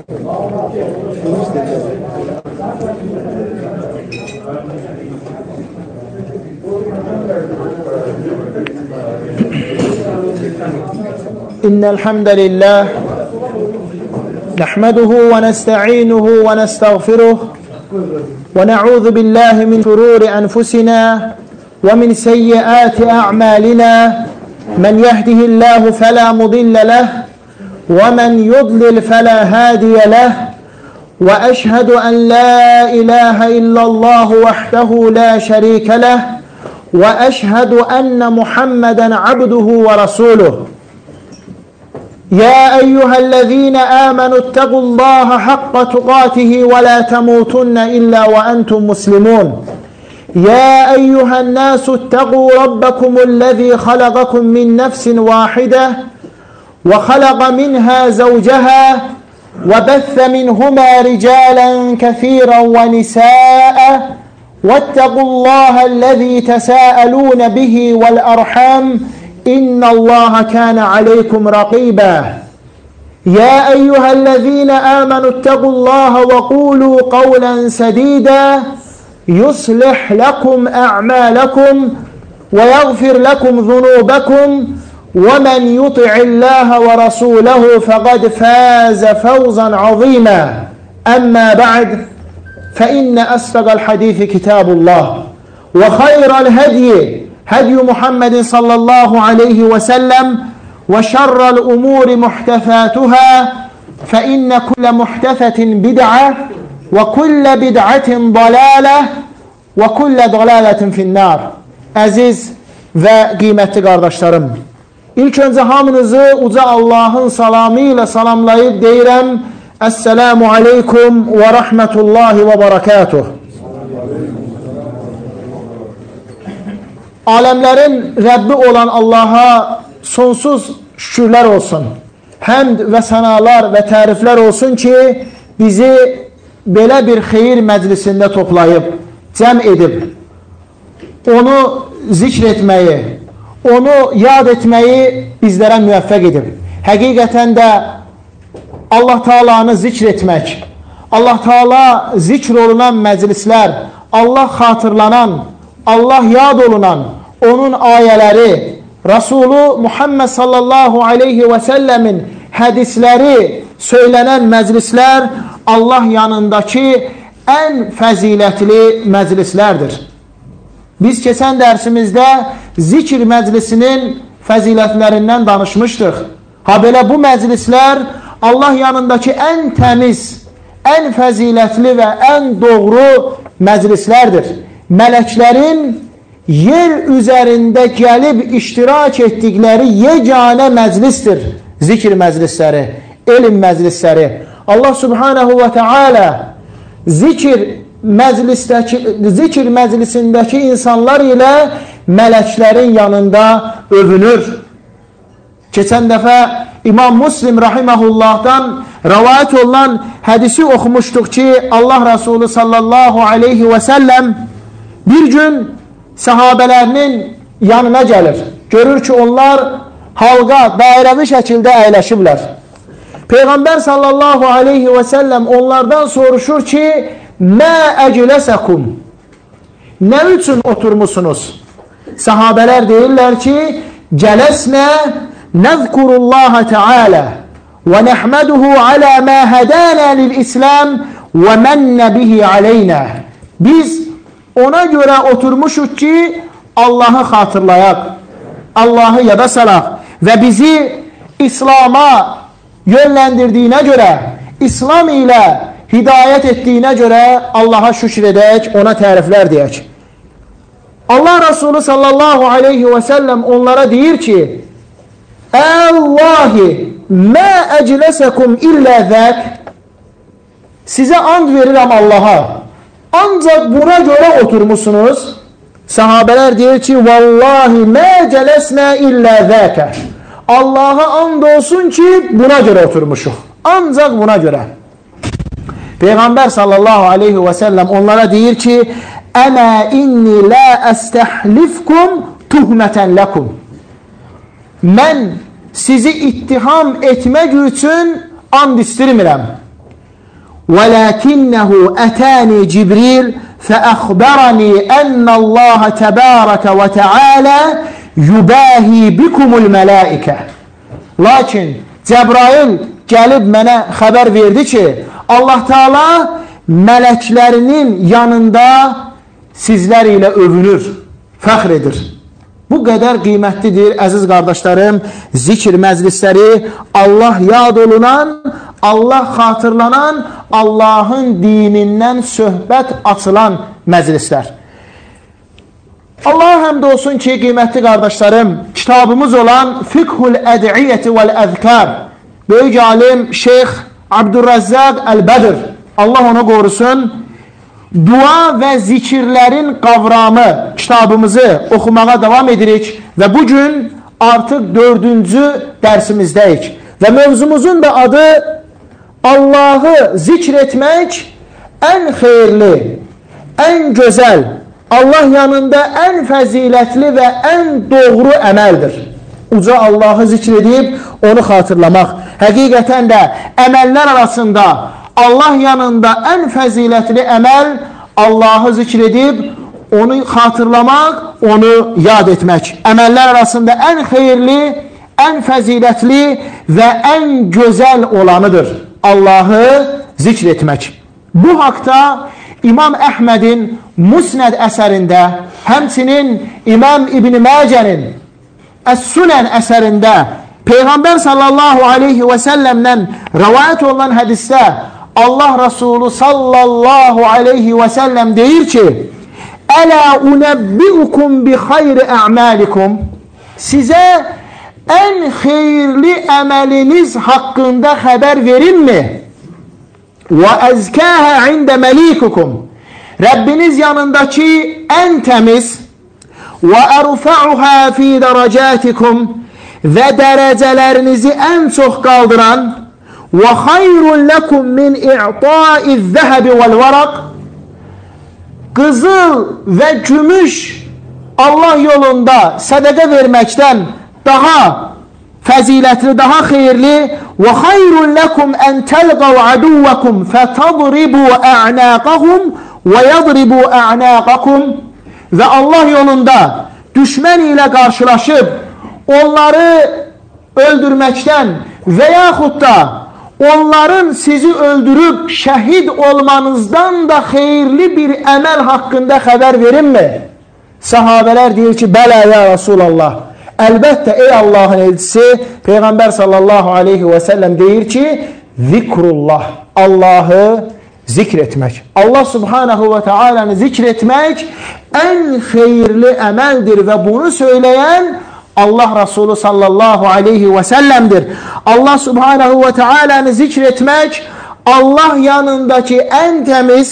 إن الحمد لله نحمده ونستعينه ونستغفره ونعوذ بالله من شرور أنفسنا ومن سيئات أعمالنا من يهده الله فلا مضل له ومن يضلل فلا هادي له وأشهد أن لا إله إلا الله وحده لا شريك له وأشهد أن محمدا عبده ورسوله يا أيها الذين آمنوا اتقوا الله حق تقاته ولا تموتن إلا وأنتم مسلمون يا أيها الناس اتقوا ربكم الذي خلقكم من نفس واحدة وخلق منها زوجها وبث منهما رجالا كثيرا ونساء واتقوا الله الذي تساءلون به والأرحام إن الله كان عليكم رقيبا يا أيها الذين آمنوا اتقوا الله وقولوا قولا سديدا يصلح لكم أعمالكم ويغفر لكم ذنوبكم ومن يطع الله ورسوله فقد فاز فوزا عظيما أما بعد فإن أصدق الحديث كتاب الله وخير الهدي هدي محمد صلى الله عليه وسلم وشر الأمور محدثاتها فإن كل محدثة بدعة وكل بدعة ضلالة وكل ضلالة في النار. Əziz və qiymətli qardaşlarım, İlk öncə hamınızı uca Allahın salamı ilə salamlayıb deyirəm, Əssəlamu aleykum və rəhmətullahi və barakatuh. Aləmlərin Rəbbi olan Allaha sonsuz şükürlər olsun. Həmd və sənalar və təriflər olsun ki, bizi belə bir xeyir məclisində toplayıb, cəm edib, onu zikr etməyi, onu yad etməyi bizlərə müvəffəq edib. Həqiqətən də Allah Taala'nı zikr etmək, Allah Taala zikr olunan məclislər, Allah xatırlanan, Allah yad olunan, onun ayələri, Rasulü Muhammed sallallahu aleyhi və səlləmin hədisləri söylənən məclislər Allah yanındakı ən fəzilətli məclislərdir. Biz keçən dərsimizdə zikr məclisinin fəzilətlərindən danışmışdıq. Ha belə bu məclislər Allah yanındakı ən təmiz, ən fəzilətli və ən doğru məclislərdir. Mələklərin yer üzərində gəlib iştirak etdikləri yeganə məclisdir. Zikr məclisləri, elm məclisləri. Allah subhanahu və teala zikr məclisindəki insanlar ilə mələklərin yanında övünür. Keçən dəfə İmam Müslim rahiməhullahdan rəvayət olunan hədisi oxumuşduq ki, Allah Resulü sallallahu aleyhi və səlləm bir gün səhabələrinin yanına gəlir. Görür ki, onlar halqa, dairəvi şəkildə əyləşiblər. Peyğəmbər sallallahu aleyhi və səlləm onlardan soruşur ki, mə əcləsəkum, nə üçün oturmusunuz? Səhabələr deyirlər ki, cələsnə nəzkurullaha teala və nəhməduhu alə mə hədənə lil-İslam və mənnə bihi aleynə. Biz ona görə oturmuşuq ki, Allahı xatırlayaq, Allahı yada salaq və bizi İslam'a yönləndirdiyinə görə, İslam ilə hidayət etdiyinə görə Allaha şükür edək, ona təriflər deyək. Allah Resulü sallallahu aleyhi və səlləm onlara deyir ki, Əllahi mə əcləsəkum illə zək, sizə and verirəm Allaha, ancaq buna görə oturmuşsunuz. Sahabələr deyir ki, vallahi mə cələsnə illə zəkə, Allaha and olsun ki, buna görə oturmuşuq, ancaq buna görə. Peyğəmbər sallallahu aleyhi və səlləm onlara deyir ki, əmə inni lə əstəhlifkum tuhmətən ləkum, mən sizi ittiham etmək üçün and istirmirəm. وَلَكِنَّهُ أَتَانِي جِبْرِيلٌ فَأَخْبَرَنِي أَنَّ اللّٰهَ تَبَارَكَ وَتَعَالَى يُبَاهِي بِكُمُ الْمَلَائِكَةِ. Lakin Cəbrail gəlib mənə xəbər verdi ki, Allah Teala mələklərinin yanında sizlər ilə övünür, fəxr edir. Bu qədər qiymətlidir, əziz qardaşlarım, zikr məclisləri, Allah yad olunan, Allah xatırlanan, Allahın dinindən söhbət açılan məclislər. Allaha həmd olsun ki, qiymətli qardaşlarım, kitabımız olan Fiqhul Əd'iyyəti vəl-Əzkar, böyük alim Şeyx Abdurrazzaq Əl-Bədr, Allah onu qorusun, dua və zikirlərin qavramı kitabımızı oxumağa davam edirik və bugün artıq 4-cü dərsimizdəyik və mövzumuzun da adı Allahı zikr etmək ən xeyirli, ən gözəl, Allah yanında ən fəzilətli və ən doğru əməldir. Uca Allahı zikr edib onu xatırlamaq. Həqiqətən də əməllər arasında Allah yanında ən fəzilətli əməl Allahı zikr edib onu xatırlamaq, onu yad etmək. Əməllər arasında ən xeyirli, ən fəzilətli və ən gözəl olanıdır Allahı zikr etmək. Bu haqda İmam Əhmədin Musnəd əsərində, həmçinin İmam İbn Məcənin Əs-Sunən əsərində Peyğəmbər sallallahu aleyhi və səlləmdən rəvayət olunan hədisdə Allah Rasulü sallallahu aleyhi və səlləm deyir ki, Ələ unəbbiukum bi xayri ə'məlikum, sizə ən xeyirli əməliniz haqqında xəbər verimmi? Və əzkəhə ində məlikukum, Rəbbiniz yanındakı ən təmiz və ərfəuhə fi dərəcətikum və dərəcələrinizi ən çox qaldıran və xayrun ləkum min i'taiz zəhəbi vəl-vəraq, qızıl və gümüş Allah yolunda sədəqə verməkdən daha fəzilətli, daha xeyirli və xayrun ləkum ən təlqəv əduvvəkum fətadribu ə'nəqəhum və yadribu ə'nəqəkum, və Allah yolunda düşmən ilə qarşılaşıb onları öldürməkdən və yaxud da onların sizi öldürüb şəhid olmanızdan da xeyirli bir əməl haqqında xəbər verimmi? Sahabələr deyir ki, bələ ya Rasulallah. Əlbəttə, ey Allahın elçisi, Peyğəmbər sallallahu aleyhi və səlləm deyir ki, zikrullah, Allahı zikr etmək. Allah subhanahu və teala'nı zikr etmək ən xeyirli əməldir və bunu söyləyən Allah Resulü sallallahu aleyhi və səlləmdir. Allah subhanahu və teala'nı zikr etmək Allah yanındakı ən təmiz,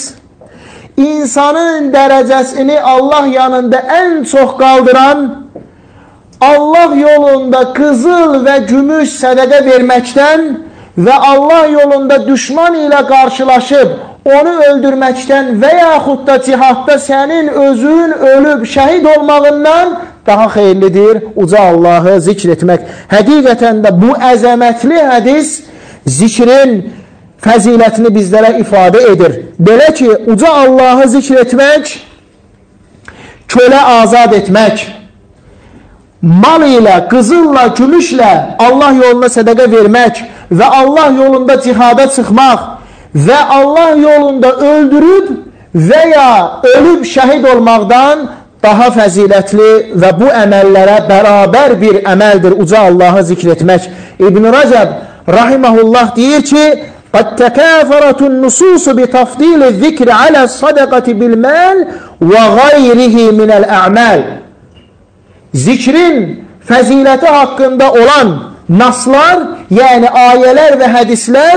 insanın dərəcəsini Allah yanında ən çox qaldıran, Allah yolunda qızıl və gümüş sədəqə verməkdən və Allah yolunda düşman ilə qarşılaşıb onu öldürməkdən və yaxud da cihadda sənin özün ölüb şəhid olmağından daha xeyirlidir uca Allahı zikr etmək. Həqiqətən də bu əzəmətli hədis zikrin fəzilətini bizlərə ifadə edir. Belə ki, uca Allahı zikr etmək, kölə azad etmək, mal ilə, qızılla, gümüşlə Allah yoluna sədəqə vermək və Allah yolunda cihada çıxmaq və Allah yolunda öldürüb və ya ölüb şəhid olmaqdan daha fəzilətli və bu əməllərə bərabər bir əməldir uca Allahı zikr etmək. İbn Rəcəb rahiməhullah deyir ki, قَدْ تَكَافَرَتُ النُّسُوسُ بِتَفْضِيلِ الذِّكْرِ عَلَى الصَّدَقَةِ بِالْمَالِ وَغَيْرِهِ مِنَ الْأَعْمَالِ. Zikrin fəziləti haqqında olan naslar, yəni ayələr və hədislər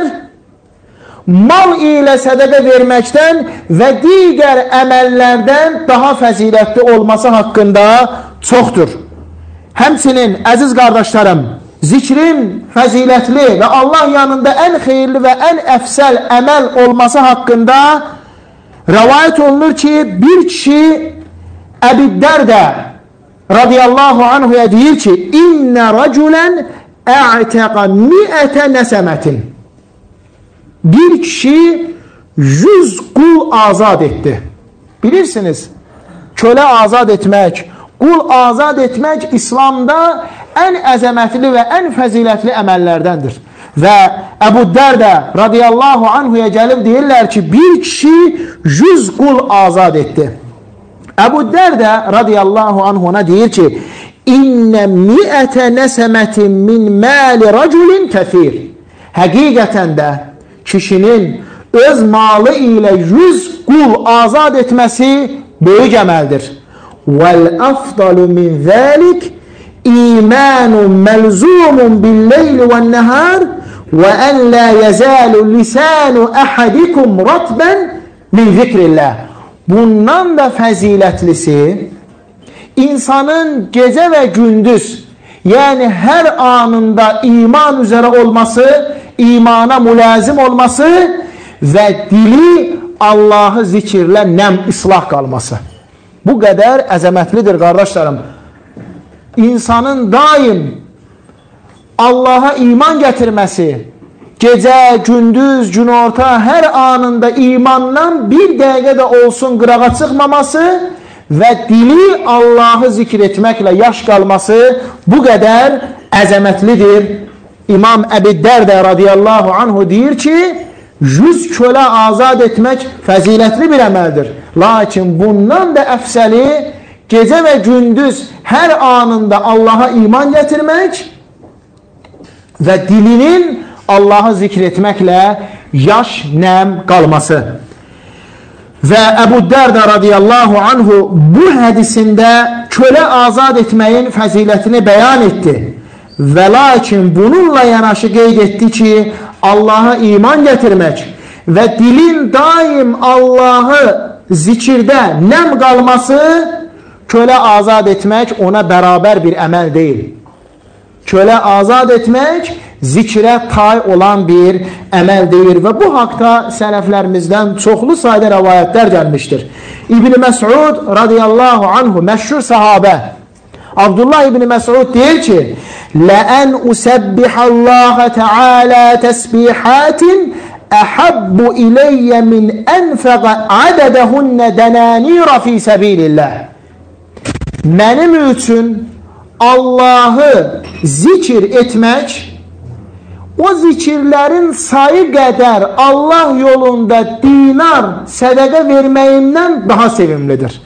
mal ilə sədəqə verməkdən və digər əməllərdən daha fəzilətli olması haqqında çoxdur. Həmçinin, əziz qardaşlarım, zikrin fəzilətli və Allah yanında ən xeyirli və ən əfsəl əməl olması haqqında rəvayət olunur ki, bir kişi Əbiddərdə radiyallahu anhuya deyir ki, İnnə rəculən ə'təqə mi'ətə nəsəmətin. Bir kişi 100 qul azad etdi. Bilirsiniz, kölə azad etmək, qul azad etmək İslamda ən əzəmətli və ən fəzilətli əməllərdəndir. Və Əbu Dərdə radiyallahu anhuya gəlib deyirlər ki, bir kişi 100 qul azad etdi. Əbu Dərdə radiyallahu anhu ona deyir ki, İnnə mi'ətə nəsəmətin min məli rəculin kəfir. Həqiqətən də kişinin öz malı ilə 100 qul azad etməsi böyük əməldir. Vəl-əfdalu min zəlik imanun melzumun bil-leyli vən-nəhar və ən la yezalu lisanu ahadikum ratban min zikrillah. Bundan da fəzilətlisi insanın gecə və gündüz, yəni hər anında iman üzərə olması, imana mülazim olması və dili Allahı zikirlə nəm islah qalması. Bu qədər əzəmətlidir qardaşlarım. İnsanın daim Allaha iman gətirməsi, gecə, gündüz, günorta, hər anında imandan bir dəqiqə də olsun qırağa çıxmaması və dili Allahı zikr etməklə yaş qalması bu qədər əzəmətlidir. İmam Əbi Dərdə radiyallahu anhu deyir ki, 100 kölə azad etmək fəzilətli bir əməldir. Lakin bundan da əfsəli gecə və gündüz hər anında Allaha iman gətirmək və dilinin Allahı zikr etməklə yaş, nəm qalması. Və Əbu Dərdə radiyallahu anhu bu hədisində kölə azad etməyin fəzilətini bəyan etdi. Və lakin bununla yanaşı qeyd etdi ki, Allaha iman gətirmək və dilin daim Allahı zikirdə nəm qalması, kölə azad etmək ona bərabər bir əməl deyil. Kölə azad etmək zikrə tay olan bir əməl deyir və bu haqda sələflərimizdən çoxlu sayda rəvayətlər gəlmişdir. İbn Məsud radiyallahu anhu, məşhur sahabə, Abdullah ibn Məsud deyir ki, لَأَنْ أُسَبِّحَ اللّٰهَ تَعَالَى تَسْبِحَاتٍ أَحَبُّ إِلَيَّ مِنْ أَنْفَقَ عَدَدَهُنَّ دَنَانِيرَ فِي سَبِيلِ اللّٰهِ. Mənim üçün Allahı zikir etmək, o zikirlərin sayı qədər Allah yolunda dinar sədəqə verməyimdən daha sevimlidir.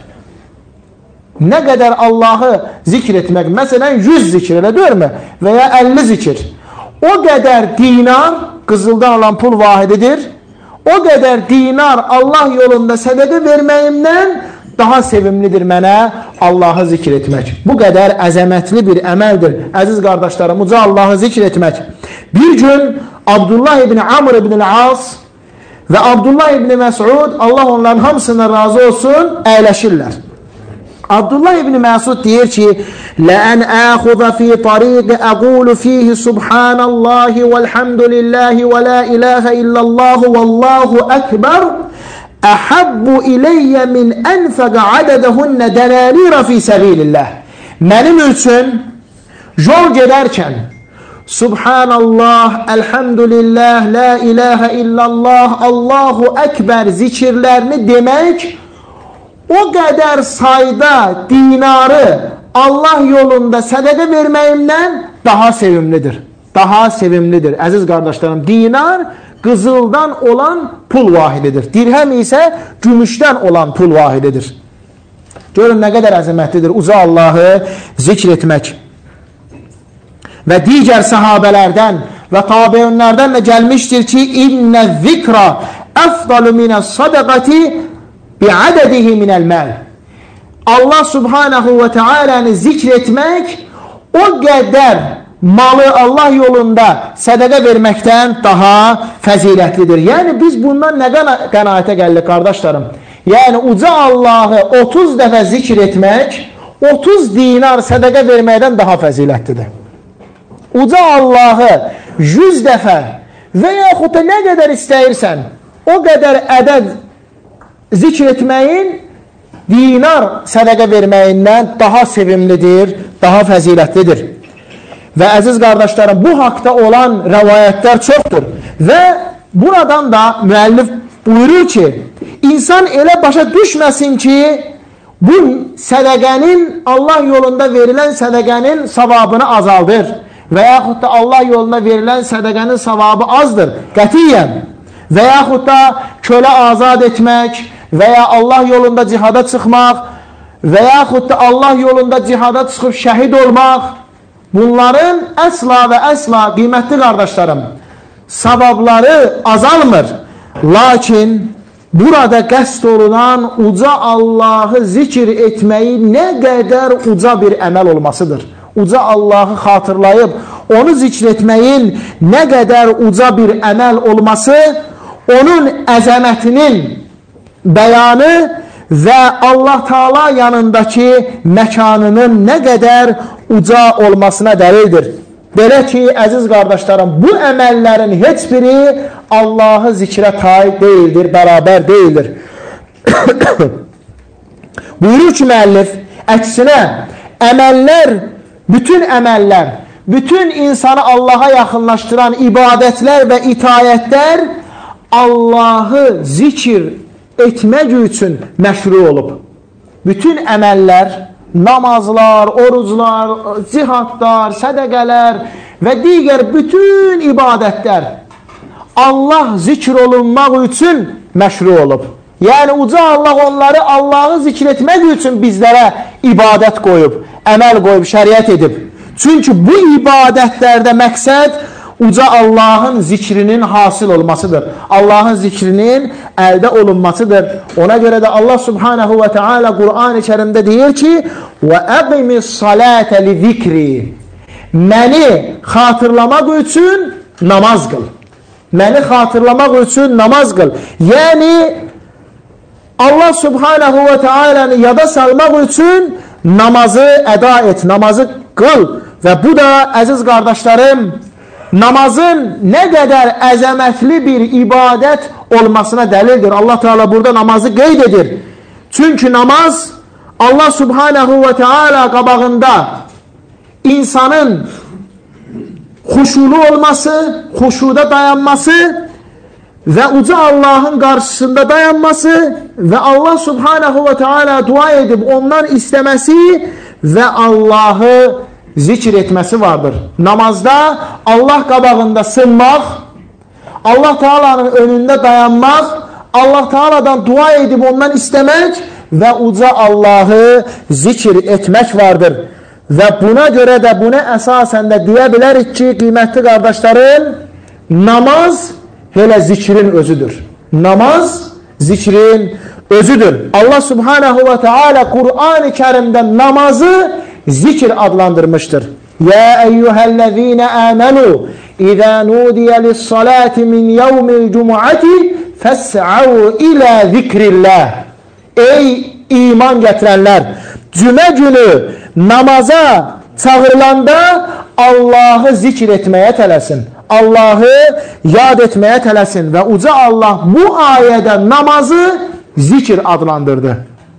Nə qədər Allahı zikr etmək, məsələn 100 zikr elə deyirmi və ya 50 zikr, o qədər dinar, qızıldan olan pul vahididir, o qədər dinar Allah yolunda sədəqə verməyimdən daha sevimlidir mənə Allahı zikr etmək. Bu qədər əzəmətli bir əməldir. Əziz qardaşlarım, uca Allahı zikr etmək. Bir gün Abdullah ibn Amr ibn al-As və Abdullah ibn Məsud, Allah onların hamısından razı olsun, əyləşirlər. Abdullah ibn Məsud deyir ki, لَأَنْ أَخُذَ فِي طَرِيقِ أَقُولُ فِيهِ سُبْحَانَ اللّٰهِ وَالْحَمْدُ لِلّٰهِ وَلَا إِلَٰهَ إِلَّا اللّٰهُ وَاللّٰهُ أَكْبَرُ أَحَبُّ إِلَيَّ مِنْ أَنْفَقَ عَدَدَهُنَّ دَنَانِيرَ فِي سَبِيلِ اللّٰهِ. Mənim üçün yol gedərkən Subhanallah, Elhamdülillah, La ilahe illallah, Allahu Ekber zikirlərini demək o qədər sayda dinarı Allah yolunda sədəqə verməyimdən daha sevimlidir. Daha sevimlidir. Əziz qardaşlarım, dinar qızıldan olan pul vahididir. Dirhəm isə gümüşdən olan pul vahididir. Görün nə qədər əzəmətlidir uca Allahı zikr etmək. Və digər sahabələrdən və tabiunlərdən də gəlmişdir ki, İnnə zikra əfdalu minə sadaqati bi'adədihi minəl-məl. Allah subhanahu və teala'nı zikr etmək o qədər malı Allah yolunda sədəqə verməkdən daha fəzilətlidir. Yəni biz bundan nə qənaətə gəldik qardaşlarım? Yəni uca Allahı 30 dəfə zikr etmək 30 dinar sədəqə verməkdən daha fəzilətlidir. Uca Allahı 100 dəfə və yaxud da nə qədər istəyirsən o qədər ədəd zikr etməyin dinar sədəqə verməyindən daha sevimlidir, daha fəzilətlidir. Və əziz qardaşlarım, bu haqda olan rəvayətlər çoxdur və buradan da müəllif buyurur ki, insan elə başa düşməsin ki, bu sədəqənin, Allah yolunda verilən sədəqənin savabını azaldır və yaxud da Allah yolunda verilən sədəqənin savabı azdır, qətiyyən. Və yaxud da kölə azad etmək və ya Allah yolunda cihada çıxmaq və yaxud da Allah yolunda cihada çıxıb şəhid olmaq, bunların əsla və əsla, qiymətli qardaşlarım, savabları azalmır. Lakin burada qəsd olunan uca Allahı zikr etməyi nə qədər uca bir əməl olmasıdır. Uca Allahı xatırlayıb onu zikr etməyin nə qədər uca bir əməl olması, onun əzəmətinin bəyanı və Allah Taala yanındakı məkanının nə qədər uca olmasına dəlildir. Belə ki, əziz qardaşlarım, bu əməllərin heç biri Allahı zikrə taib deyildir, bərabər deyildir. Buyurur ki, müəllif, əksinə, əməllər, bütün insanı Allaha yaxınlaşdıran ibadətlər və itayətlər Allahı zikr etmək üçün məşru olub. Bütün əməllər, namazlar, oruclar, cihadlar, sədəqələr və digər bütün ibadətlər Allah zikr olunmaq üçün məşru olub. Yəni, uca Allah onları Allahı zikr etmək üçün bizlərə ibadət qoyub, əməl qoyub, şəriət edib. Çünki bu ibadətlərdə məqsəd uca Allahın zikrinin hasil olmasıdır. Allahın zikrinin əldə olunmasıdır. Ona görə də Allah Subhanahu və Teala Qur'an-ı Kərimdə deyir ki, وَأَقِمِ الصَّلَاةَ لِذِكْرِ Məni xatırlamaq üçün namaz qıl. Məni xatırlamaq üçün namaz qıl. Yəni, Allah Subhanahu və Teala'nı yada salmaq üçün namazı əda et, namazı qıl. Və bu da, əziz qardaşlarım, namazın nə qədər əzəmətli bir ibadət olmasına dəlildir. Allah Teala burada namazı qeyd edir. Çünki namaz Allah Subhanahu və Teala qabağında insanın xuşulu olması, xuşuda dayanması və uca Allahın qarşısında dayanması və Allah Subhanahu və Teala dua edib ondan istəməsi və Allahı zikr etməsi vardır. Namazda Allah qabağında sınmaq, Allah Teala'nın önündə dayanmaq, Allah Teala'dan dua edib ondan istəmək və uca Allahı zikr etmək vardır. Və buna görə də buna əsasən də deyə bilərik ki, qiymətli qardaşlarım, namaz elə zikrin özüdür. Namaz zikrin özüdür. Allah Subhanahu və Teala Qur'an-ı Kərimdə namazı zikr adlandırmışdır. Ya eyyuhəl-ləzīnə əmənu İzə nudiyə lis-salati min yevmil cumuati fəs'au ilə zikrillah. Ey iman gətirənlər, cümə günü namaza çağırılanda Allahı zikr etməyə tələsin. Allahı yad etməyə tələsin və uca Allah bu ayədə namazı zikr adlandırdı.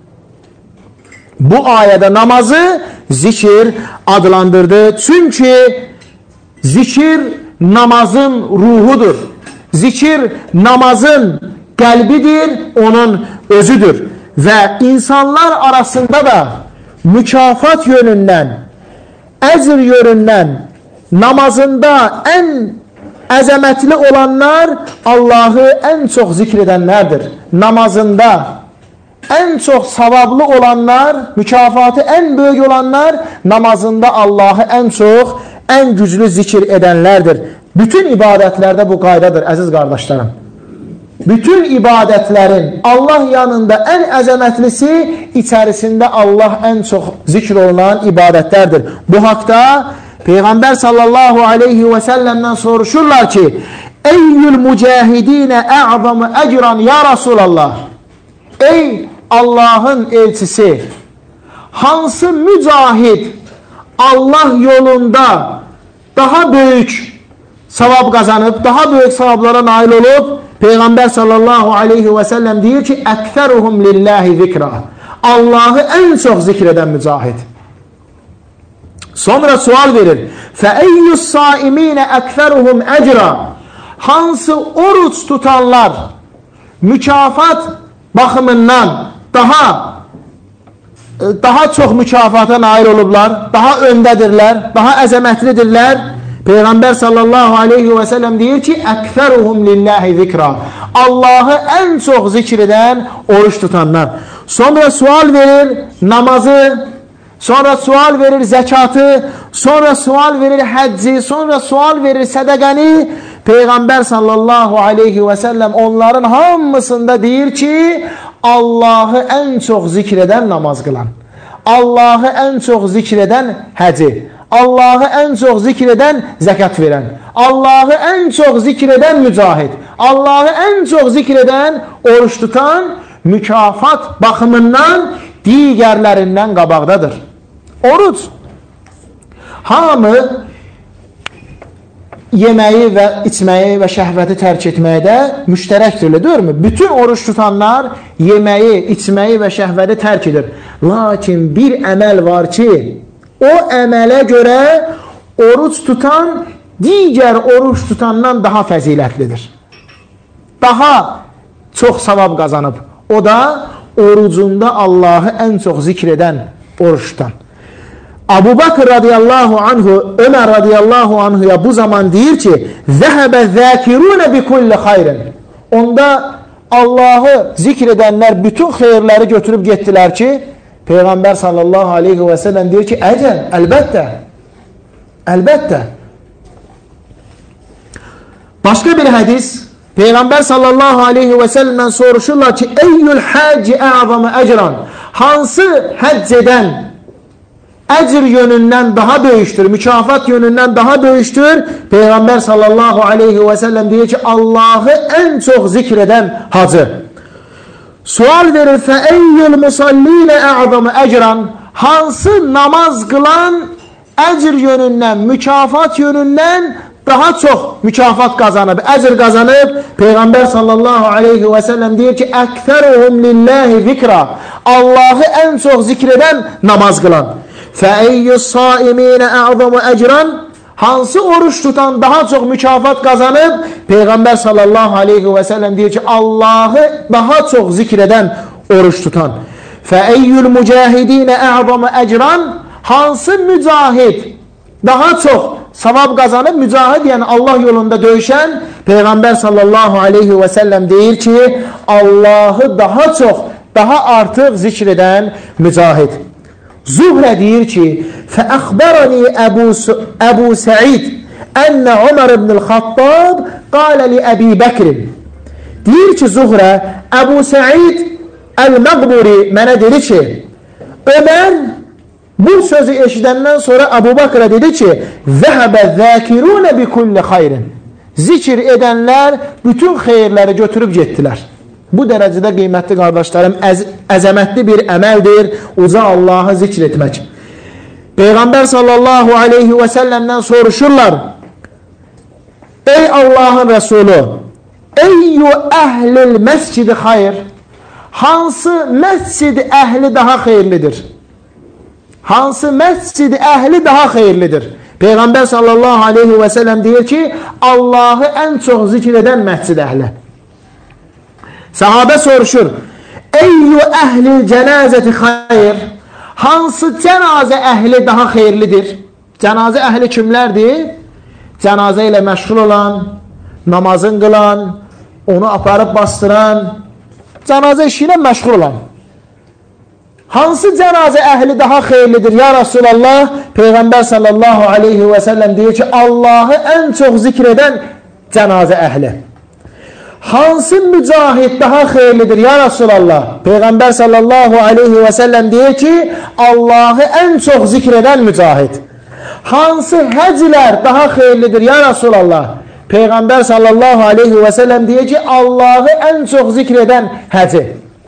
Bu ayədə namazı zikr adlandırdı. Çünki zikir namazın ruhudur. Zikir namazın qəlbidir, onun özüdür. Və insanlar arasında da mükafat yönündən, əcr yönündən namazında ən əzəmətli olanlar Allahı ən çox zikr edənlərdir. Namazında ən çox savablı olanlar, mükafatı ən böyük olanlar namazında Allahı ən çox, ən güclü zikr edənlərdir. Bütün ibadətlərdə bu qaydadır, əziz qardaşlarım. Bütün ibadətlərin Allah yanında ən əzəmətlisi içərisində Allah ən çox zikr olunan ibadətlərdir. Bu haqda Peyğəmbər sallallahu aleyhi və səlləmdən soruşurlar ki, Eyyül mücahidinə ə'zamı əcran ya Rasulallah. Ey Allahın elçisi, hansı mücahid Allah yolunda daha böyük savab qazanıb, daha böyük savablara nail olub? Peyğəmbər sallallahu aleyhi və səlləm deyir ki, əksəruhum lillahi zikra. Allahı ən çox zikr edən mücahid. Sonra sual verir. Fəeyyus saiminə əksəruhum əcra. Hansı oruç tutanlar mükafat baxımından daha çox mükafata nail olublar, daha öndədirlər, daha əzəmətlidirlər. Peyğəmbər sallallahu aleyhi və səlləm deyir ki, əksəruhum lillahi zikra. Allahı ən çox zikr edən oruç tutanlar. Sonra sual verir namazı, sonra sual verir zəkatı, sonra sual verir həcci, sonra sual verir sədəqəni. Peyğəmbər sallallahu aleyhi və səlləm onların hamısında deyir ki, Allahı ən çox zikr edən namaz qılan, Allahı ən çox zikr edən həci, Allahı ən çox zikr edən zəkat verən, Allahı ən çox zikr edən mücahid, Allahı ən çox zikr edən oruç tutan mükafat baxımından digərlərindən qabaqdadır. Oruç hamı yeməyi və içməyi və şəhvəti tərk etməkdə müştərəkdir, deyilmi? Bütün oruç tutanlar yeməyi, içməyi və şəhvəti tərk edir. Lakin bir əməl var ki, o əmələ görə oruç tutan digər oruç tutandan daha fəzilətlidir. Daha çox savab qazanıb. O da orucunda Allahı ən çox zikr edən oruç tutan. Abu Bakr radiyallahu anhu, Ömer radiyallahu anhuya bu zaman deyir ki, zəhəbə zəkirunə bi kulli xayrın. Onda Allahı zikr edənlər bütün xeyirləri götürüb getdilər ki, Peyğəmbər sallallahu aleyhi və səlləm deyir ki, əcəl, əlbəttə, əlbəttə. Başqa bir hədis, Peyğəmbər sallallahu aleyhi və səlləmdən soruşurlar ki, eyyül həcci əzamı əcran, hansı həcc edən əcr yönündən daha böyükdür, mükafat yönündən daha böyükdür? Peyğəmbər sallallahu aleyhi və səlləm deyir ki, Allahı ən çox zikr edən hacı. Sual verir, fəeyyül musallinə əzamı əcran, hansı namaz qılan əcr yönündən, mükafat yönündən daha çox mükafat qazanıb, əcr qazanıb? Peyğəmbər sallallahu aleyhi və səlləm deyir ki, əksəruhum lillahi zikra, Allahı ən çox zikr edən namaz qılan. Fəeyyüs saiminə ə'zamu əcran, hansı oruç tutan daha çox mükafat qazanıb? Peyğəmbər sallallahu aleyhi və səlləm deyir ki, Allahı daha çox zikr edən oruç tutan. Fəeyyül mücahidinə ə'zamu əcran, hansı mücahid daha çox savab qazanıb? Mücahid yəni Allah yolunda döyüşən. Peyğəmbər sallallahu aleyhi və səlləm deyir ki, Allahı daha çox, daha artıq zikr edən mücahid. Zuhrə deyir ki, fəəxbərəni Əbu Səid ənə Ömər ibn-i Xattab qalə li Əbi Bəkrin. Deyir ki, Zuhrə, Əbu Səid Əl-Məqburi mənə dedi ki, Ömər bu sözü eşidəndən sonra Əbu Bəkrə dedi ki, zəhəbə zəkirunə bi kulli xayrin. Zikr edənlər bütün xeyirləri götürüb getdilər. Bu dərəcədə qiymətli qardaşlarım, əzəmətli bir əməldir uca Allahı zikr etmək. Peyğəmbər sallallahu aleyhi və səlləmdən soruşurlar, ey Allahın Rəsulü, eyyü əhlil məscidi xayr, hansı məscid əhli daha xeyirlidir? Hansı məscid əhli daha xeyirlidir? Peyğəmbər sallallahu aleyhi və səlləm deyir ki, Allahı ən çox zikr edən məscid əhli. Sahabə soruşur, eyyü əhlil cənazəti xayr, hansı cənazə əhli daha xeyirlidir? Cənazə əhli kimlərdir? Cənazə ilə məşğul olan, namazın qılan, onu aparıb bastıran, cənazə işi ilə məşğul olan. Hansı cənazə əhli daha xeyirlidir? Ya Rasulallah, Peyğəmbər sallallahu aleyhi və səlləm deyir ki, Allahı ən çox zikr edən cənazə əhli. Hansı mücahid daha xeyirlidir? Ya Rasulallah, Peyğəmbər sallallahu aleyhi və səlləm deyir ki, Allahı ən çox zikr edən mücahid. Hansı həclər daha xeyirlidir? Ya Rasulallah, Peyğəmbər sallallahu aleyhi və səlləm deyir ki, Allahı ən çox zikr edən həci.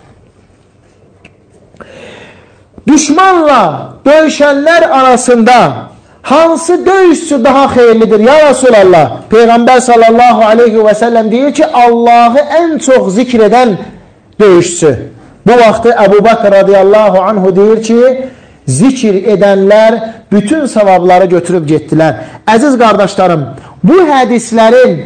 Düşmanla döyüşənlər arasında hansı döyüşçü daha xeyirlidir? Ya Rasulallah, Peyğəmbər sallallahu aleyhi və səlləm deyir ki, Allahı ən çox zikr edən döyüşçü. Bu vaxtı Əbu Bakr radiyallahu anhu deyir ki, zikr edənlər bütün savabları götürüb getdilər. Əziz qardaşlarım, bu hədislərin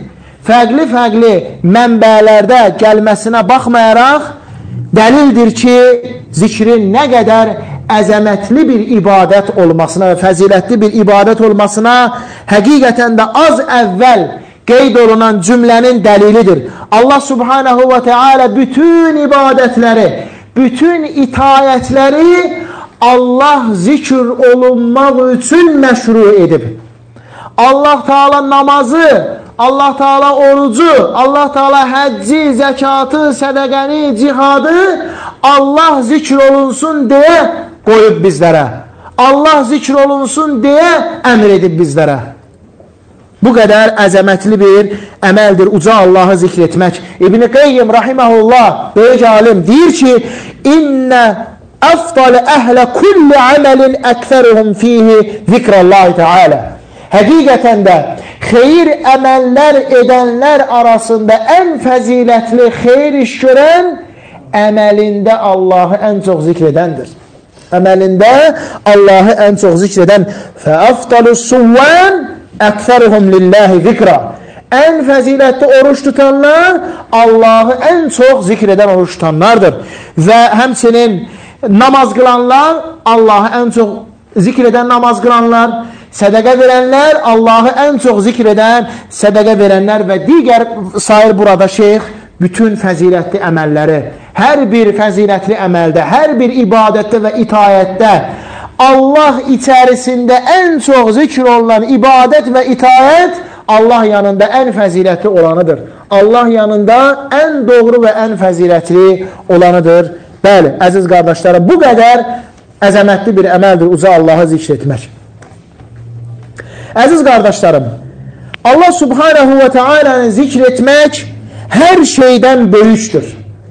fərqli mənbələrdə gəlməsinə baxmayaraq dəlildir ki, zikrin nə qədər əzəmətli bir ibadət olmasına və fəzilətli bir ibadət olmasına həqiqətən də az əvvəl qeyd olunan cümlənin dəlilidir. Allah subhanahu və teala bütün ibadətləri, bütün itayətləri Allah zikr olunmaq üçün məşru edib. Allah Teala namazı, Allah Teala orucu, Allah Teala həcci, zəkatı, sədəqəni, cihadı Allah zikr olunsun deyə qoyub bizlərə. Allah zikr olunsun deyə əmr edib bizlərə. Bu qədər əzəmətli bir əməldir uca Allahı zikr etmək. İbn-i Qeyyim rahiməhullah, böyük alim, deyir ki, İnnə əfdalı əhlə kulli əməlin əksəruhum fihi zikrallahi teala. Həqiqətən də xeyir əməllər edənlər arasında ən fəzilətli xeyir iş görən əməlində Allahı ən çox zikr edəndir. Əməlində Allahı ən çox zikr edən fəəfdalu suvvən əksəruhum lillahi zikra. Ən fəzilətli oruç tutanlar Allahı ən çox zikr edən oruç tutanlardır. Və həmçinin namaz qılanlar Allahı ən çox zikr edən namaz qılanlar, sədəqə verənlər Allahı ən çox zikr edən sədəqə verənlər və digər sayır burada şeyx bütün fəzilətli əməlləri, hər bir fəzilətli əməldə, hər bir ibadətdə və itayətdə Allah içərisində ən çox zikr olunan ibadət və itayət Allah yanında ən fəzilətli olanıdır. Allah yanında ən doğru və ən fəzilətli olanıdır. Bəli, əziz qardaşlarım, bu qədər əzəmətli bir əməldir uca Allahı zikr etmək. Əziz qardaşlarım, Allah subhanahu və teala'nı zikr etmək hər şeydən böyükdür.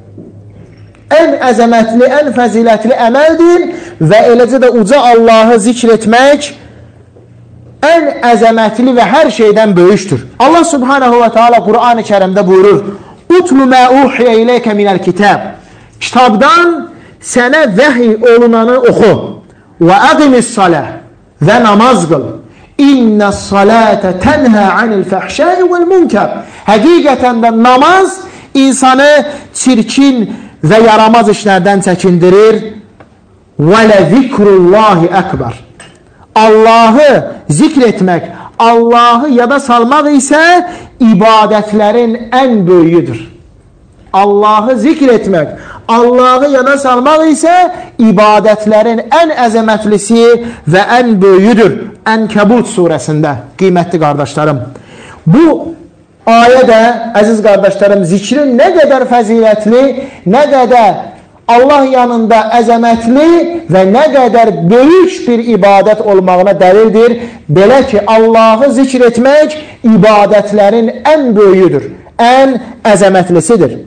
Ən əzəmətli, ən fəzilətli əməldir və eləcə də uca Allahı zikr etmək ən əzəmətli və hər şeydən böyükdür. Allah subhanahu və teala Qur'an-ı Kərimdə buyurur: "Utlu mə uhiyə iləykə minəl kitab." Kitabdan sənə vəhiy olunanı oxu. Və əqimis salah, və namaz qıl. İnnə salətə tənhə anil fəhşəi vəl münkər. Həqiqətən də namaz insanı çirkin və yaramaz işlərdən çəkindirir. Və lə zikrullahi əkbar. Allahı zikr etmək, Allahı yada salmaq isə ibadətlərin ən böyüyüdür. Allahı zikr etmək, Allahı yada salmaq isə ibadətlərin ən əzəmətlisi və ən böyüyüdür. Ənkəbut surəsində, qiymətli qardaşlarım. Bu ayədə, əziz qardaşlarım, zikrin nə qədər fəzilətli, nə qədər Allah yanında əzəmətli və nə qədər böyük bir ibadət olmağına dəlildir. Belə ki, Allahı zikr etmək ibadətlərin ən böyüyüdür, ən əzəmətlisidir.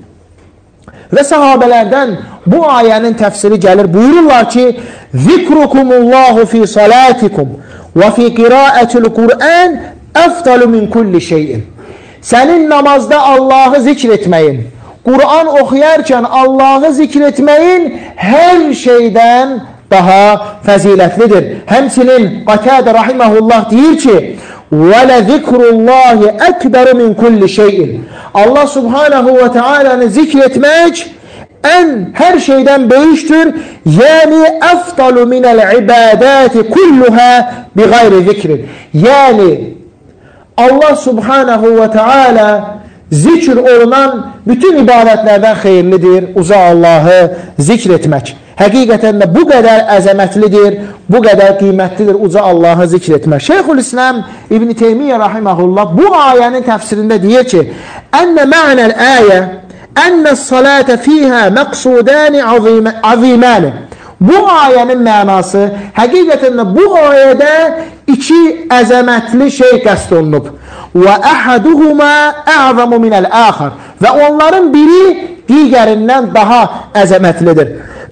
Və sahabələrdən bu ayənin təfsiri gəlir. Buyururlar ki, zikrukumullahu fi salatikum və fi qiraətil Qur'an əfdalu min kulli şeyin. Sənin namazda Allahı zikr etməyin, Qur'an oxuyarkən Allahı zikr etməyin hər şeydən daha fəzilətlidir. Həmçinin Qatədə rahiməhullah deyir ki, وَلَذِكْرُ اللّٰهِ أَكْبَرُ مِنْ كُلِّ شَيْءٍ. Allah subhanahu və teala'nı zikr etmək hər şeydən böyükdür. Yəni, أَفْضَلُ مِنَ الْعِبَادَاتِ كُلُّهَا بِغَيْرِ ذِكْرٍ. Yəni, Allah subhanahu və teala zikr olunan bütün ibadətlərdən xeyirlidir uca Allahı zikr etmək. Həqiqətən də bu qədər əzəmətlidir, bu qədər qiymətlidir uca Allahı zikr etmək. Şeyxülislam İbn Teymiyyə rahiməhullah bu ayənin təfsirində deyir ki, Ənə mə'nəl əyə, ənəs salətə fiyhə məqsudəni aziməni. Bu ayənin mənası, həqiqətən də bu ayədə iki əzəmətli şey qəsd olunub. Və əhəduhumə ə'zamu minəl əxər. Və onların biri digərindən daha əzəmətlidir.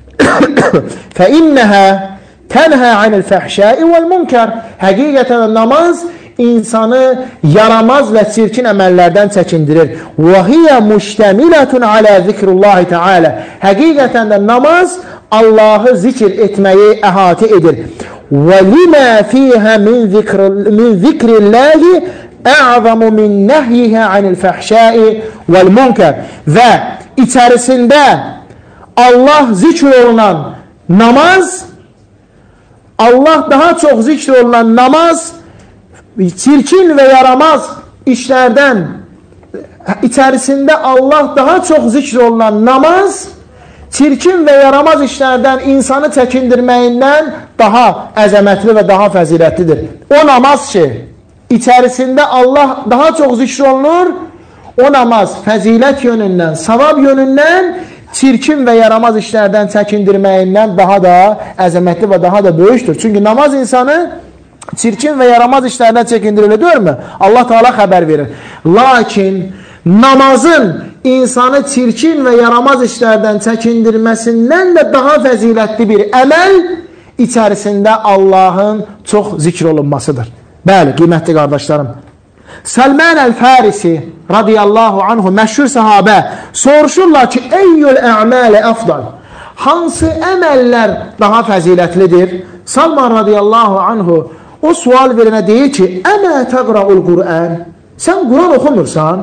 فَإِنَّهَا تَنْهَا عَنِ الْفَحْشَاءِ وَالْمُنْكَرِ. Həqiqətən namaz insanı yaramaz və çirkin əməllərdən çəkindirir. وَهِيَ مُشْتَمِلَةٌ عَلَى ذِكْرُ اللّٰهِ تَعَالَى. Həqiqətən də namaz Allahı zikr etməyi əhatə edir. وَلِمَا فِيهَا مِنْ ذِكْرِ اللّٰهِ ə'zamu min nəhyihə anil fəhşai vəl munkər. Və içərisində Allah zikr olunan namaz, Allah daha çox zikr olunan namaz, çirkin və yaramaz işlərdən içərisində Allah daha çox zikr olunan namaz, çirkin və yaramaz işlərdən insanı çəkindirməyindən daha əzəmətli və daha fəzilətlidir. O namaz ki, içərisində Allah daha çox zikr olunur, o namaz fəzilət yönündən, savab yönündən çirkin və yaramaz işlərdən çəkindirməyindən daha da əzəmətli və daha da böyükdür. Çünki namaz insanı çirkin və yaramaz işlərdən çəkindirilir, deyilmi? Allah Teala xəbər verir. Lakin namazın insanı çirkin və yaramaz işlərdən çəkindirməsindən də daha fəzilətli bir əməl içərisində Allahın çox zikr olunmasıdır. Bəli, qiymətli qardaşlarım. Səlman Əl-Farisi radiyallahu anhu, məşhur sahabə, soruşurlar ki, eyyül ə'mələ əfdal, hansı əməllər daha fəzilətlidir? Salman radiyallahu anhu o sual verənə deyir ki, əmə təqra'ul Qur'an, sən Quran oxumursan?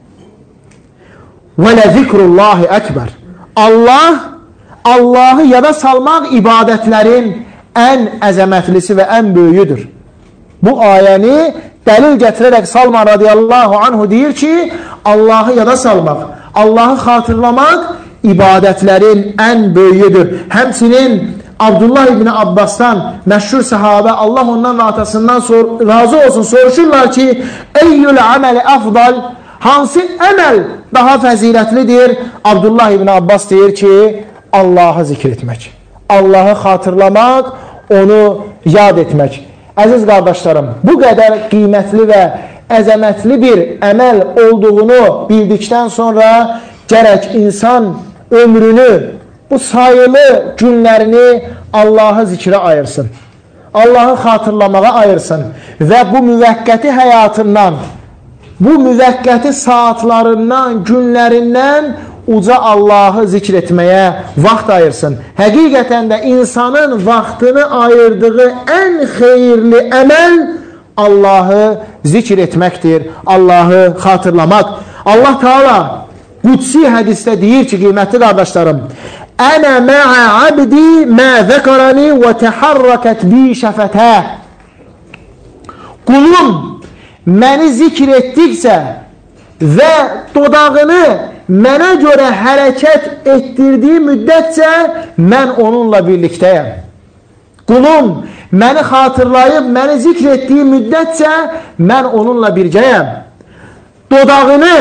Və lə zikrullahi əkbər, Allahı yada salmaq ibadətlərin ən əzəmətlisi və ən böyüdür. Bu ayəni dəlil gətirərək Salman radiyallahu anhu deyir ki, Allahı yada salmaq, Allahı xatırlamaq ibadətlərin ən böyüdür. Həmçinin Abdullah ibn Abbasdan, məşhur sahabə, Allah ondan və atasından razı olsun, soruşurlar ki, eyyül əməli əfdal, hansı əməl daha fəzilətlidir? Abdullah ibn Abbas deyir ki, Allahı zikr etmək, Allahı xatırlamaq, onu yad etmək. Əziz qardaşlarım, bu qədər qiymətli və əzəmətli bir əməl olduğunu bildikdən sonra gərək insan ömrünü, bu sayılı günlərini Allahı zikrə ayırsın, Allahı xatırlamağa ayırsın və bu müvəqqəti həyatından, bu müvəqqəti saatlarından, günlərindən uca Allahı zikr etməyə vaxt ayırsın. Həqiqətən də insanın vaxtını ayırdığı ən xeyirli əməl Allahı zikr etməkdir, Allahı xatırlamaq. Allah Teala qudsi hədisdə deyir ki, qiymətli qardaşlarım, Ənə mə'ə abdi mə zəqərəni və təhərrəkət bi şəfətə. Qulum məni zikr etdikcə və dodağını mənə görə hərəkət etdirdiyi müddətcə mən onunla birlikdəyəm. Qulum məni xatırlayıb, məni zikr etdiyi müddətcə mən onunla birgəyəm. Dodağını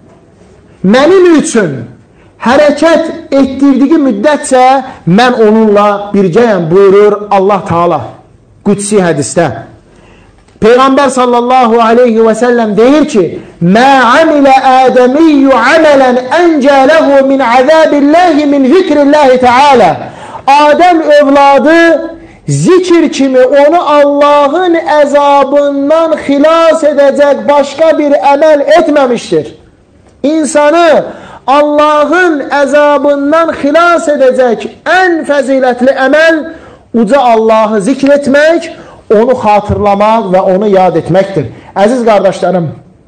mənim üçün hərəkət etdirdiyi müddətcə mən onunla birgəyəm buyurur Allah Teala qudsi hədisdə. Peyğəmbər sallallahu aleyhi və səlləm deyir ki, Mə amilə ədəmiyyü əmələn əncələhu min əzəbilləhi min zikrilləhi Teala. Adəm övladı zikir kimi onu Allahın əzabından xilas edəcək başqa bir əməl etməmişdir. İnsanı Allahın əzabından xilas edəcək ən fəzilətli əməl uca Allahı zikr etmək, onu xatırlamaq və onu yad etməkdir. Əziz qardaşlarım,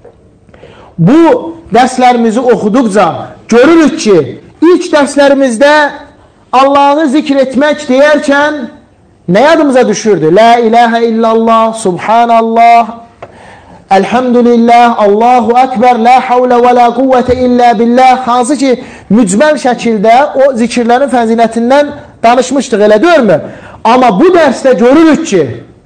bu dərslərimizi oxuduqca görürük ki, ilk dərslərimizdə Allahı zikr etmək deyərkən nə yadımıza düşürdü? La ilahə illallah, subhanallah, elhamdülillah, Allahu Ekber, la havle və la quvvete illa billah. Hansı ki, mücməl şəkildə o zikirlərin fəzilətindən danışmışdıq, elə deyilmi? Amma bu dərsdə görürük ki,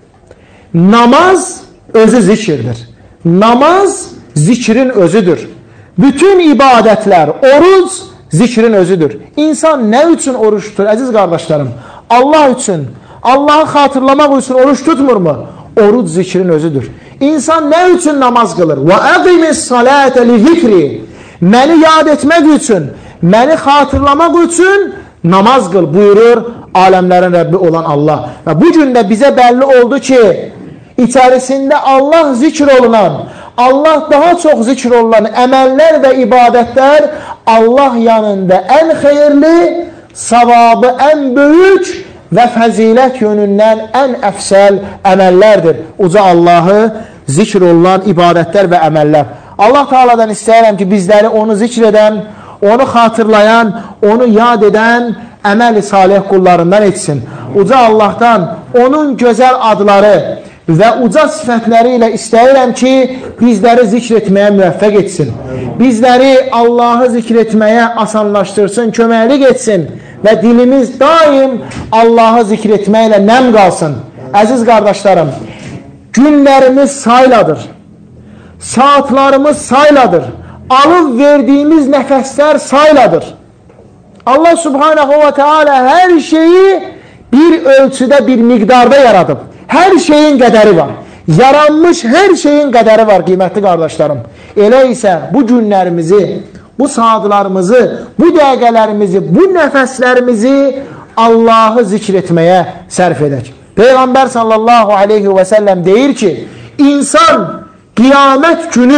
namaz özü zikirdir. Namaz zikrin özüdür. Bütün ibadətlər, oruc zikrin özüdür. İnsan nə üçün oruç tutur, əziz qardaşlarım? Allah üçün, Allahı xatırlamaq üçün oruç tutmurmu? Oruc zikrin özüdür. İnsan nə üçün namaz qılır? Və əqimis salətə li zikri. Məni yad etmək üçün, məni xatırlamaq üçün namaz qıl buyurur aləmlərin Rəbbi olan Allah. Və bu gün də bizə bəlli oldu ki, içərisində Allah zikr olunan, Allah daha çox zikr olunan əməllər və ibadətlər Allah yanında ən xeyirli, savabı ən böyük və fəzilət yönündən ən əfsəl əməllərdir. Uca Allahı zikr olunan ibadətlər və əməllər. Allah Teala'dan istəyirəm ki, bizləri onu zikr edən, onu xatırlayan, onu yad edən əməl-i salih qullarından etsin. Uca Allahdan onun gözəl adları və uca sifətləri ilə istəyirəm ki, bizləri zikr etməyə müvəffəq etsin. Bizləri Allahı zikr etməyə asanlaşdırsın, köməklik etsin və dilimiz daim Allahı zikr etməklə nəm qalsın. Əziz qardaşlarım, günlərimiz sayladır, saatlarımız sayladır, alıb verdiyimiz nəfəslər sayladır. Allah Subhanahu wa Teala hər şeyi bir ölçüdə, bir miqdarda yaradıb. Hər şeyin qədəri var. Yaranmış hər şeyin qədəri var, qiymətli qardaşlarım. Elə isə bu günlərimizi, bu saatlarımızı, bu dəqiqələrimizi, bu nəfəslərimizi Allahı zikr etməyə sərf edək. Peyğəmbər sallallahu aleyhi və səlləm deyir ki, insan qiyamət günü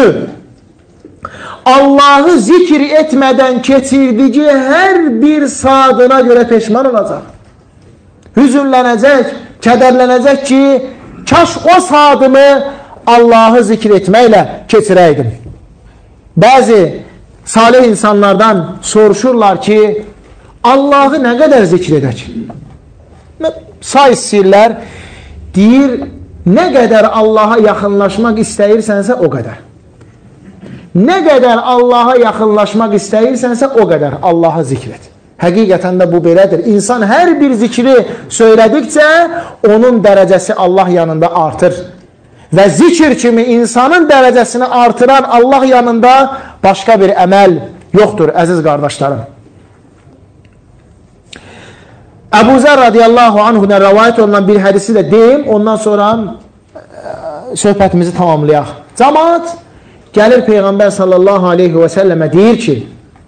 Allahı zikr etmədən keçirdiyi hər bir saatına görə peşman olacaq. Hüzünlənəcək, kədərlənəcək ki, kaş o saatımı Allahı zikr etməklə keçirəydim. Bəzi salih insanlardan soruşurlar ki, Allahı nə qədər zikr edək? Say istəyirlər, deyir, nə qədər Allaha yaxınlaşmaq istəyirsənsə o qədər. Nə qədər Allaha yaxınlaşmaq istəyirsənsə o qədər Allaha zikr et. Həqiqətən də bu belədir. İnsan hər bir zikri söylədikcə onun dərəcəsi Allah yanında artır. Və zikr kimi insanın dərəcəsini artıran Allah yanında başqa bir əməl yoxdur, əziz qardaşlarım. Əbu Zər radiyallahu anhudan rəvayət olunan bir hədisi də deyim, ondan sonra söhbətimizi tamamlayaq. Cəmaat gəlir Peyğəmbər sallallahu aleyhi və səlləmə deyir ki,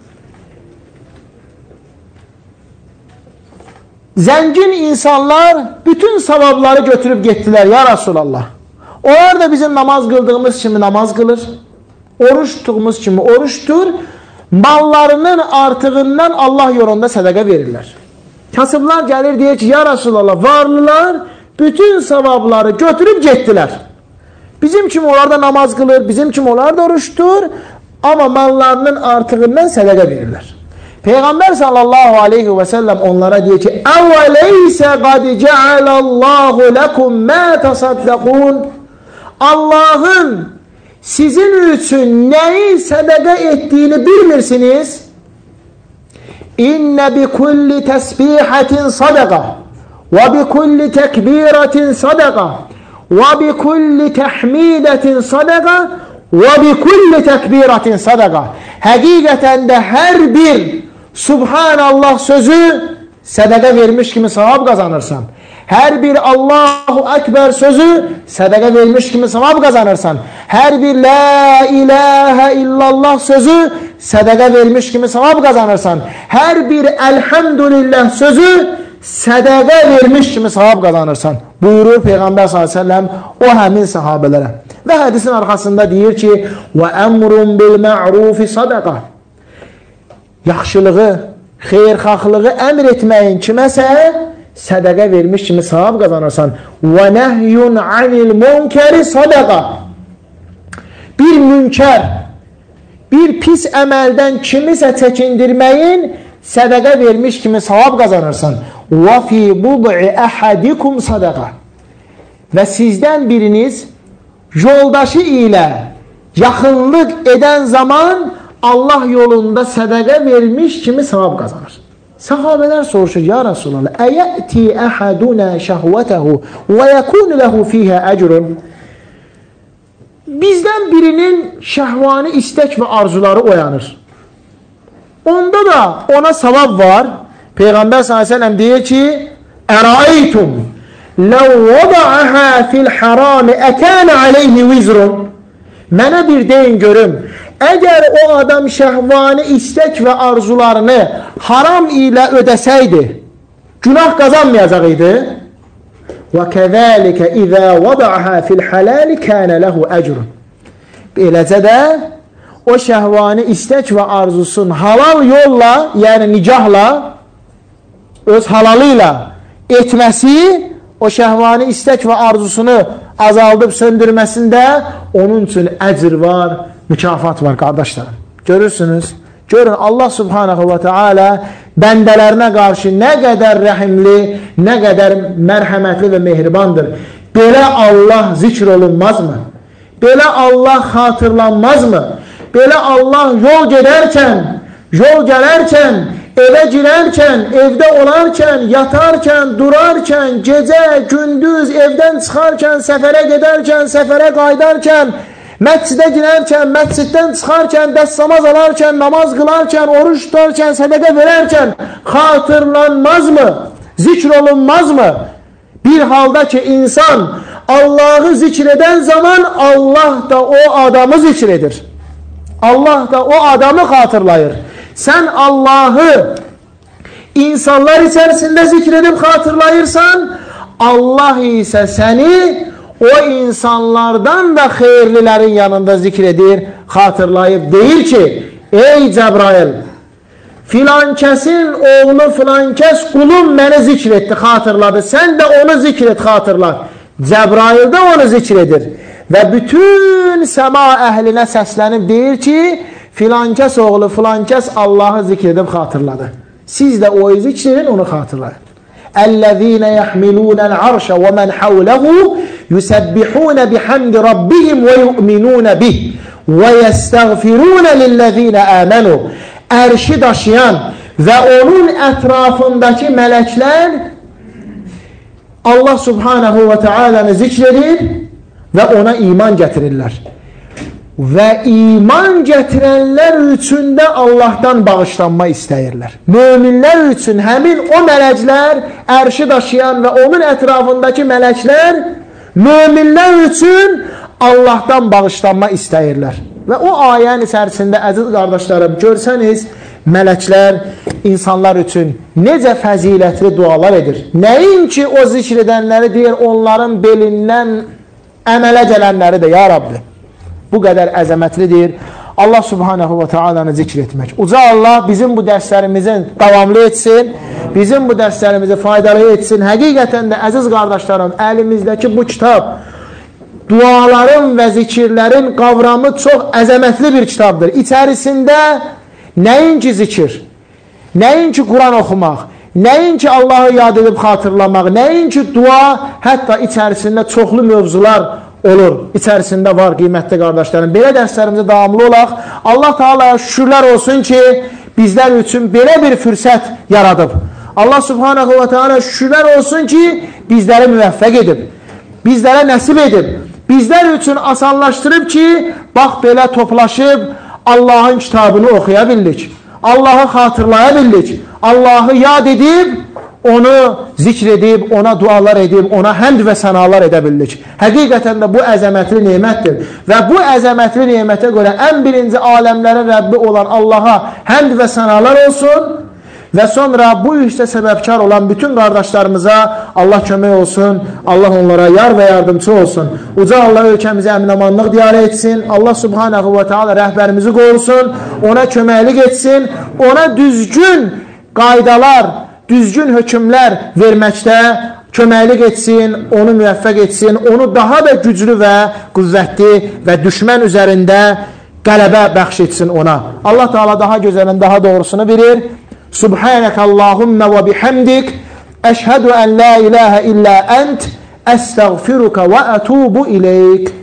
zəngin insanlar bütün savabları götürüb getdilər, ya Rasulallah. Onlar da bizim namaz qıldığımız kimi namaz qılır, oruç tutduğumuz kimi oruç tutur, mallarının artığından Allah yolunda sədəqə verirlər. Kasıblar gəlir deyir ki, ya Rasulallah, varlılar bütün savabları götürüb getdilər. Bizim kimi onlar da namaz qılır, bizim kimi onlar da oruç tutur, amma mallarının artığından sədəqə verirlər. Peyğəmbər sallallahu aleyhi və səlləm onlara deyir ki, əvəleysə qad cəalallahu ləkum mə təsaddəqun. Allahın sizin üçün nəyi sədəqə etdiyini bilmirsiniz? İnnə bi kulli təsbihətin sadəqə və bi kulli təkbirətin sadəqə və bi kulli təhmidətin sadəqə və bi kulli təkbirətin sadəqə. Həqiqətən də hər bir Subhanallah sözü sədəqə vermiş kimi savab qazanırsan. Hər bir Allahu Ekber sözü sədəqə vermiş kimi savab qazanırsan. Hər bir La ilahə illallah sözü sədəqə vermiş kimi savab qazanırsan. Hər bir Elhamdülillah sözü sədəqə vermiş kimi savab qazanırsan. Buyurur Peyğəmbər s.ə.v o həmin sahabələrə. Və hədisin arxasında deyir ki, Və əmrun bil mə'rufi sadəqə. Yaxşılığı, xeyrxahlığı əmr etməyin kiməsə sədəqə vermiş kimi savab qazanırsan. Və nəhyun anil münkəri sadəqə. Bir münkər, bir pis əməldən kimisə çəkindirməyin sədəqə vermiş kimi savab qazanırsan. Və fi bud'i əhədikum sadəqə. Və sizdən biriniz yoldaşı ilə yaxınlıq edən zaman Allah yolunda sədəqə vermiş kimi savab qazanır. Sahabələr soruşur, ya Rasulallah, əyəti əhədunə şəhvətəhu və yəkun ləhu fiyhə əcrun. Bizdən birinin şəhvani istək və arzuları oyanır. Onda da ona savab var. Peyğəmbər s.ə.v deyir ki, əraytum ləv vədəəhə fil harami əkənə aleyhi vizrun. Mənə bir deyin görüm, əgər o adam şəhvani istək və arzularını haram ilə ödəsəydi, günah qazanmayacaq idi. Və kəzəlikə izə vədəəhə fil halali kənə ləhu əcrun. Eləcə də o şəhvani istək və arzusun halal yolla, yəni nicahla, öz halalı ilə etməsi o şəhvani istək və arzusunu azaldıb söndürməsində onun üçün əcr var, mükafat var qardaşlarım. Görürsünüz, görün Allah subhanahu və teala bəndələrinə qarşı nə qədər rəhimli, nə qədər mərhəmətli və mehribandır. Belə Allah zikr olunmazmı? Belə Allah xatırlanmazmı? Belə Allah yol gedərkən, yol gələrkən, evə girərkən, evdə olarkən, yatarkən, durarkən, gecə, gündüz, evdən çıxarkən, səfərə gedərkən, səfərə qaydarkən, məscidə girərkən, məsciddən çıxarkən, dəstəmaz alarkən, namaz qılarkən, oruç tutarkən, sədəqə verərkən xatırlanmazmı? Zikr olunmazmı? Bir halda ki insan Allah'ı zikreden zaman Allah da o adamı zikredir. Allah da o adamı hatırlayır. Sen Allah'ı insanlar içerisinde zikredip hatırlayırsan, Allah ise seni o insanlardan da hayırlıların yanında zikredir, hatırlayıp deyir ki, ey Cebrail, filan kesin oğlu filan kes kulum beni zikretti, hatırladı. Sen de onu zikret, hatırla. Cebrail de onu zikredir. Ve bütün sema ehline seslenip deyir ki, filan kes oğlu filan kes Allah'ı zikredip hatırladı. Siz de o zikredin, onu hatırlayın. اَلَّذ۪ينَ يَحْمِلُونَ الْعَرْشَ وَمَنْ حَوْلَهُ يُسَبِّحُونَ بِحَمْدِ رَبِّهِمْ وَيُؤْمِنُونَ بِهِ وَيَسْتَغْفِرُونَ لِلَّذ۪ينَ آمَنُوا Erşi daşıyan ve onun etrafındaki melekler Allah subhanahu ve teala'nı zikredir ve ona iman getirirler. Ve iman getirenler üçün de Allah'tan bağışlanma istəyirlər. Müminler üçün həmin o melekler, erşi daşıyan ve onun etrafındaki melekler, müminler üçün Allah'tan bağışlanma istəyirlər. Və o ayənin içərisində əziz qardaşlarım, görsəniz, mələklər insanlar üçün necə fəzilətli dualar edir. Nəinki o zikr edənləri deyir, onların belindən əmələ gələnləri də, ya Rabbi. Bu qədər əzəmətlidir. Allah subhanahu və teala'nı zikr etmək. Uca Allah bizim bu dərslərimizin davamlı etsin, bizim bu dərslərimizi faydalı etsin. Həqiqətən də əziz qardaşlarım, əlimizdəki bu kitab, duaların və zikirlərin qavramı çox əzəmətli bir kitabdır. İçərisində nəinki zikir, nəinki Quran oxumaq, nəinki Allahı yad edib xatırlamaq, nəinki dua, hətta içərisində çoxlu mövzular olur. İçərisində var qiymətli qardaşlarım. Belə dərslərimizə davamlı olaq. Allah Teala'ya şükürlər olsun ki, bizlər üçün belə bir fürsət yaradıb. Allah Subhanahu və Teala şükürlər olsun ki, bizləri müvəffəq edib, bizlərə nəsib edib. Bizlər üçün asanlaşdırıb ki, bax belə toplaşıb Allahın kitabını oxuya bildik. Allahı xatırlaya bildik. Allahı yad edib, onu zikr edib, ona dualar edib, ona həmd və sənalar edə bildik. Həqiqətən də bu əzəmətli nemətdir. Və bu əzəmətli nemətə görə ən birinci aləmlərin Rəbbi olan Allaha həmd və sənalar olsun. Və sonra bu işdə səbəbkar olan bütün qardaşlarımıza Allah kömək olsun, Allah onlara yar və yardımcı olsun. Uca Allah ölkəmizə əmin-amanlıq diyarə etsin, Allah subhanahu və teala rəhbərimizi qorusun, ona köməklik etsin, ona düzgün qaydalar, düzgün hökmlər verməkdə köməklik etsin, onu müvəffəq etsin, onu daha da güclü və qüvvətli və düşmən üzərində qələbə bəxş etsin ona. Allah Teala daha gözəlin, daha doğrusunu bilir. Subhaneke Allahümme ve bihamdik eşhedü en la ilahe illa ent estağfiruka ve etubu ileyk.